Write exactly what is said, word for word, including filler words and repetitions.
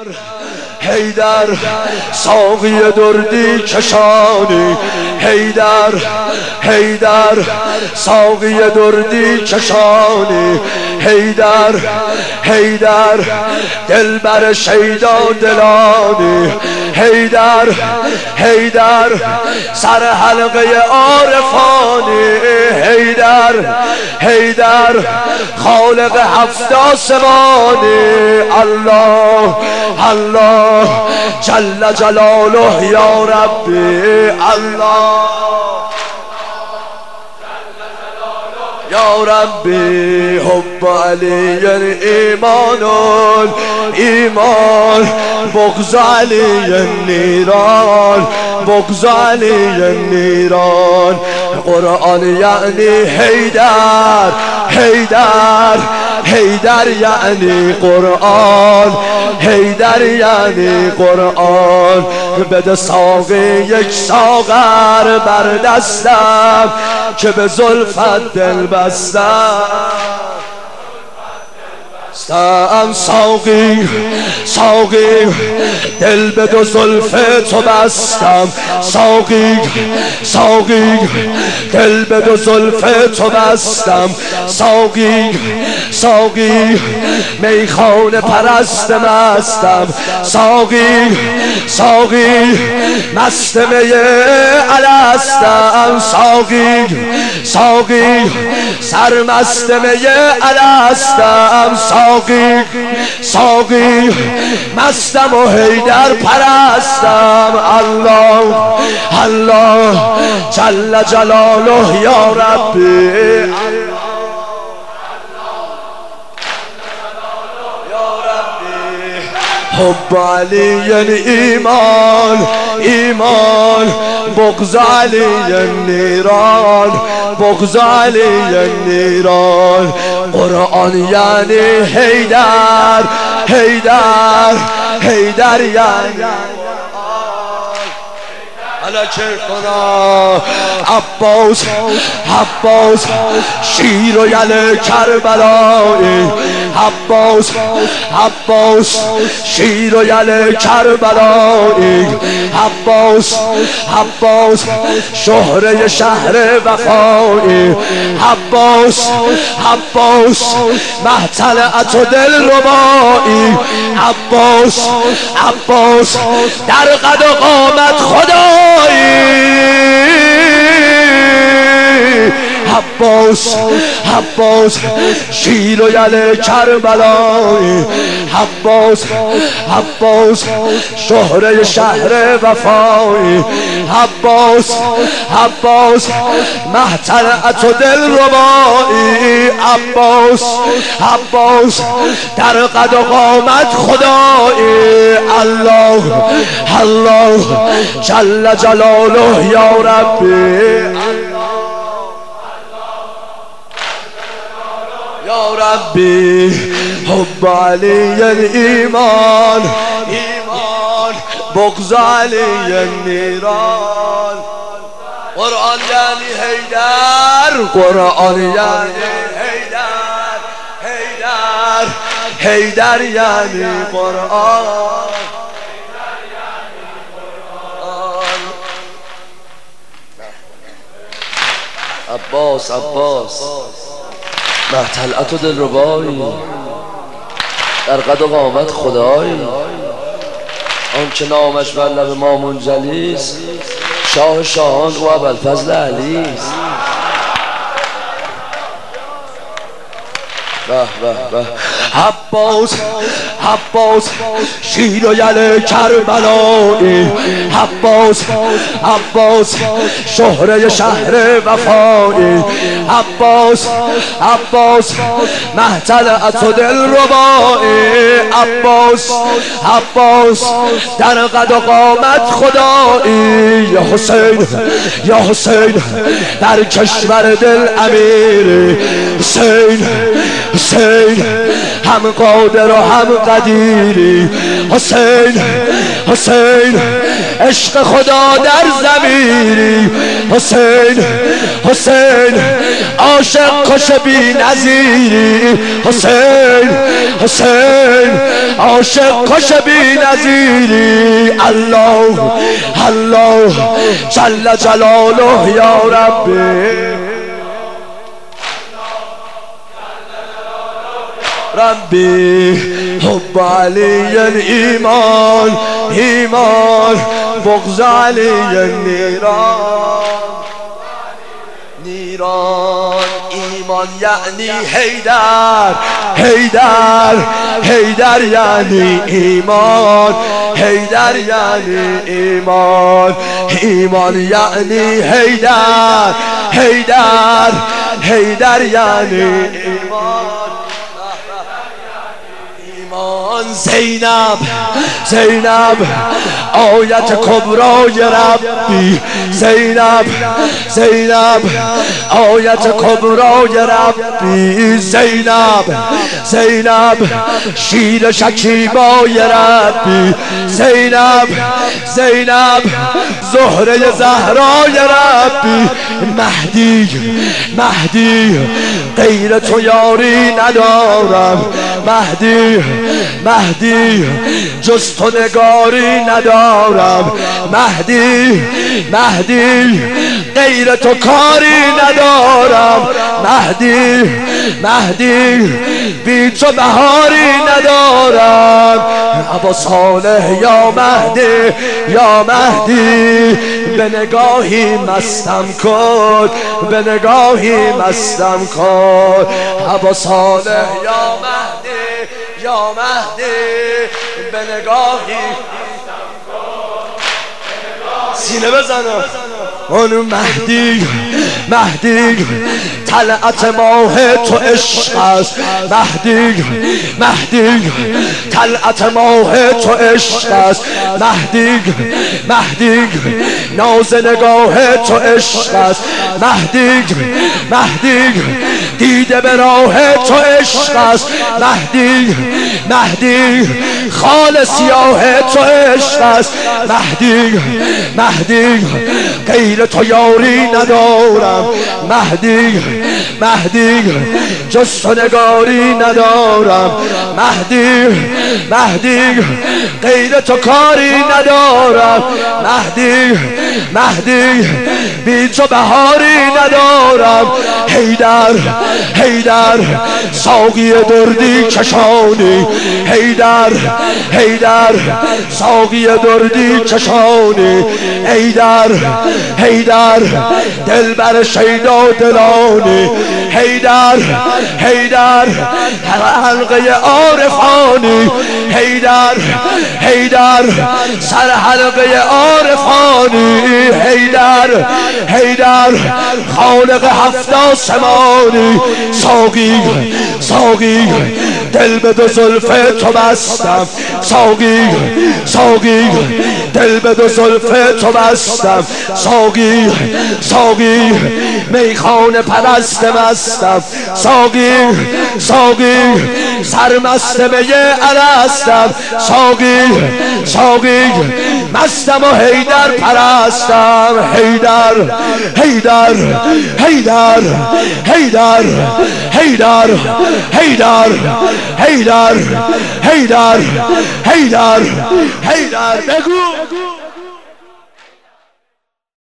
حیدر ساقی دردی کشانی حیدر حیدر ساقی دردی کشانی حیدر حیدر دلبر شیدا دلانی حیدر حیدر سر حلقه عارفانی حیدر حیدر خالق هفت آسمانی الله الله جل جلاله یا ربی الله یا ربی حب علی ایمان ایمان بغض علی نیران بغض علی نیران قرآن یعنی حیدر حیدر حیدر یعنی قرآن حیدر یعنی قرآن بده ساقی یک ساغر بر دستم که به زلفت دل بستم ستم ساقی ساقی دل به دو زلف تو بستم ساقی ساقی دل به دو زلف تو بستم ساقی ساقی میخانه پرست مستم ساقی ساقی مست می الستم ساقی ساقی سرمست می الستم ساقی ساقی مستم و حیدر پرستم الله الله جل جلاله یا ربی حب علی ایمان ایمان بغض علی نیران بغض علی نیران قرآن یعنی حیدر حیدر حیدر یعنی حالا چه کنا عباس عباس شیر و یل کربلایی عباس عباس شیر و یل کربلایی عباس عباس شهره شهر وفایی عباس عباس محتلعت و دل ربایی عباس عباس در قد و قامت خدایی عباس عباس شیر و یل کربلایی عباس عباس شهره شهر وفایی عباس عباس محتلعت و دل ربایی عباس عباس در قد و قامت خدایی الله الله جل جلاله یا ربی یا ربی حب علی ایمان ایمان بغض علی نیران قرآن یعنی حیدر قرآن یعنی حیدر حیدر حیدر یعنی قرآن عباس عباس محتلعت و دلربایی در قد و قامت خدایی آنچه نامش بر لب ما منجلیست شاه شاهان و ابوالفضل علیست به به به عباس عباس شیر و یل کربلایی عباس عباس شهره شهر وفایی عباس عباس محتلعت و دل ربایی عباس عباس در قد و قامت خدایی یا حسین یا حسین در کشور دل امیر حسین حسین هم قادر و هم قدیری حسین حسین عشق خدا در ضمیری حسین حسین عاشق کش بی نظیری حسین حسین عاشق کش بی نظیری الله الله جل جلاله یا ربی ربی حب علی ایمان ایمان بغض علی نیران نیران ایمان یعنی حیدر حیدر حیدر یعنی ایمان حیدر یعنی ایمان ایمان یعنی حیدر حیدر حیدر یعنی ایمان زینب زینب آیت کبرای ربی زینب زینب آیت کبرای ربی زینب زینب شیر شکیبای ربی زینب زینب زهره زهرای ربی مهدی مهدی غیر تو یاری ندارم مهدی مهدی جز تو نگاری ندارم مهدی مهدی غیر تو کاری ندارم مهدی مهدی بی تو بهاری ندارم ابا صالح یا مهدی یا مهدی به نگاهی مستم کن به نگاهی مستم کن ابا صالح یا مهدی یا مهدی به نگاهی سینه بزنم اون مهدی مهدی طلعت ماه تو عشق است مهدی مهدی طلعت ماه تو عشق است مهدی مهدی ناز نگاه تو عشق است مهدی مهدی دیده به راه تو عشق است مهدی مهدی خال سیاه تو عشق است مهدی مهدی غیر تو یاری ندارم مهدی مهدی جز تو نگاری ندارم مهدی مهدی غیر تو کاری ندارم مهدی مهدی بی تو بهاری ندارم حیدر حیدر ساقی دردی چشانی حیدر حیدر ساقی دردی چشانی حیدر حیدر دلبر شیدا دلانی حیدر حیدر حلقه عارفانی حیدر حیدر سر حلقه عارفانی حیدر حیدر خالق هفت آسمانی ساقی ساقی دل به دو زلف تو بستم ساقی ساقی دل به دو زلف تو بستم ساقی ساقی میخانه پرست مستم ساقی ساقی سرمست می الستم ساقی ساقی مستم و حیدر پرستم حیدر حیدر حیدر حیدر حیدر حیدر حیدر حیدر حیدر حیدر بگو